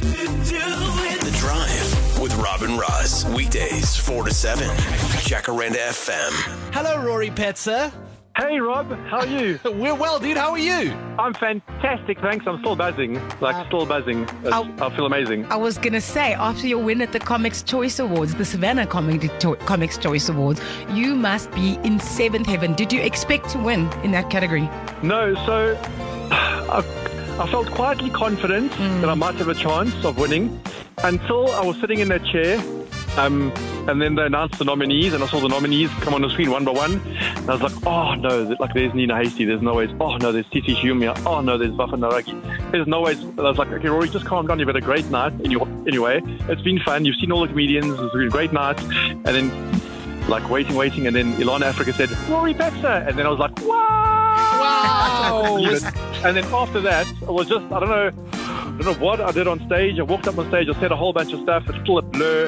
The Drive with Rob and Roz. Weekdays 4 to 7. Jacaranda FM. Hello, Rory Petzer. Hey Rob, how are you? We're well, dude. How are you? I'm fantastic, thanks. I'm still buzzing. Still buzzing. I feel amazing. I was going to say, after your win at the Comics Choice Awards, the Savannah Comics Choice Awards, you must be in seventh heaven. Did you expect to win in that category? No, so I felt quietly confident that I might have a chance of winning until I was sitting in that chair. And then they announced the nominees, and I saw the nominees come on the screen one by one. And I was like, oh no, there's Nina Hastie, there's no ways. Oh no, there's Titi Shumia. Oh no, there's Vafa Naragi. There's no ways. And I was like, okay, Rory, just calm down. You've had a great night. Anyway, it's been fun. You've seen all the comedians. It's been a great night. And then, waiting. And then Ilana Africa said, Rory Petzer. And then I was like, wow. And then after that, I was just, I don't know what I did on stage. I walked up on stage, I said a whole bunch of stuff. It's still a blur.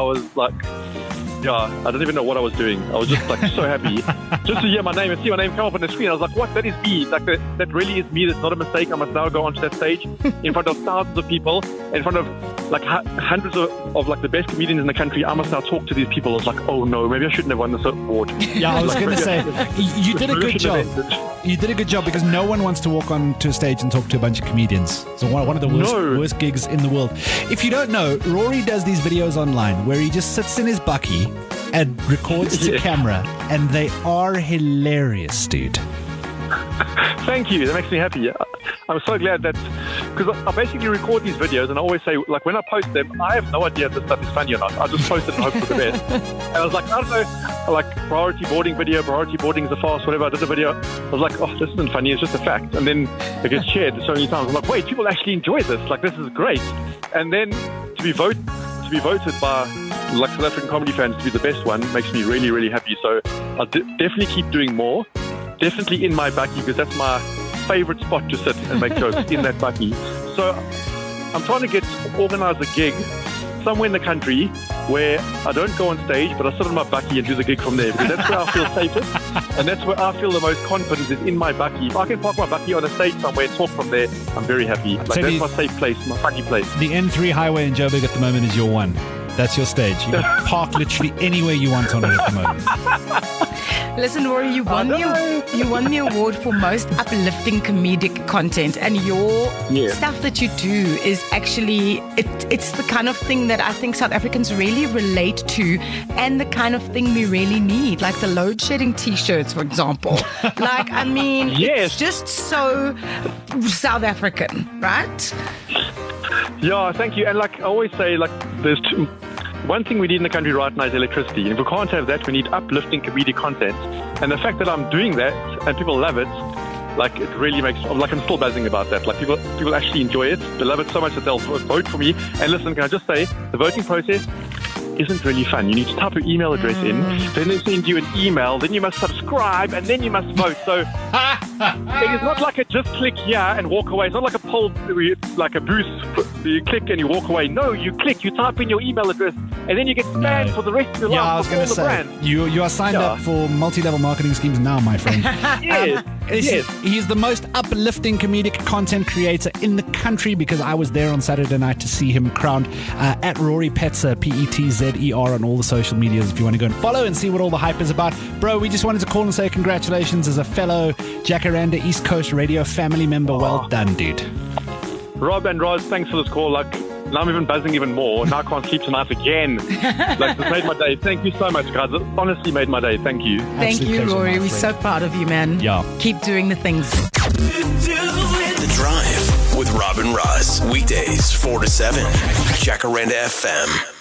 I don't even know what I was doing. I was just so happy just to hear my name and see my name come up on the screen. I was like, what? That is me. That really is me. That's not a mistake. I must now go onto that stage in front of thousands of people, in front of hundreds of the best comedians in the country. I must now talk to these people. I was like, oh no, maybe I shouldn't have won this award. Yeah, I was going to say, you did a good job. You did a good job because no one wants to walk onto a stage and talk to a bunch of comedians. So one of the worst gigs in the world. If you don't know, Rory does these videos online where he just sits in his bucky and records to camera, and they are hilarious, dude. Thank you. That makes me happy. I'm so glad that, because I basically record these videos and I always say, when I post them, I have no idea if this stuff is funny or not. I just post it and hope for the best. And I was like, I don't know, priority boarding video, priority boarding is a farce, whatever. I did a video. I was like, oh, this isn't funny. It's just a fact. And then it gets shared so many times. I'm like, wait, people actually enjoy this. This is great. And then to be voted by South African comedy fans to be the best one makes me really, really happy. So I'll definitely keep doing more. Definitely in my bucky, because that's my favorite spot to sit and make jokes, in that bucky. So I'm trying to organize a gig somewhere in the country where I don't go on stage, but I sit on my bucky and do the gig from there, because that's where I feel safest, and that's where I feel the most confidence is in my bucky. If I can park my bucky on a stage somewhere and talk from there, I'm very happy. That's my safe place, my bucky place. The N3 highway in Joburg at the moment is your one. That's your stage. You can park literally anywhere you want on it at the moment. Listen, Rory, you won the award for most uplifting comedic content, and your stuff that you do is actually it's the kind of thing that I think South Africans really relate to, and the kind of thing we really need, like the load shedding T-shirts, for example. It's just so South African, right? Yeah, thank you. And I always say, there's one thing we need in the country right now is electricity. And if we can't have that, we need uplifting comedic content. And the fact that I'm doing that and people love it, it really makes, I'm still buzzing about that. People actually enjoy it. They love it so much that they'll vote for me. And listen, can I just say, the voting process isn't really fun. You need to type your email address in, then they send you an email, then you must subscribe, and then you must vote. So it is not like a just click here and walk away. It's not like a poll, like a boost. You click and you walk away. No, you click, you type in your email address, and then you get spammed for the rest of your life. I was going to say, you are signed up for multi-level marketing schemes now, my friend. Yes. He's the most uplifting comedic content creator in the country, because I was there on Saturday night to see him crowned at Rory Petzer, Petzer on all the social medias if you want to go and follow and see what all the hype is about. Bro, we just wanted to call and say congratulations as a fellow Jacaranda East Coast Radio family member. Well done, dude. Rob and Roz, thanks for this call. Now I'm even buzzing even more. Now I can't sleep tonight again. This made my day. Thank you so much, guys. It honestly made my day. Thank you. Thank you, Rory. We're so proud of you, man. Yeah. Keep doing the things. The Drive with Rob and Roz. Weekdays 4 to 7. Jacaranda FM.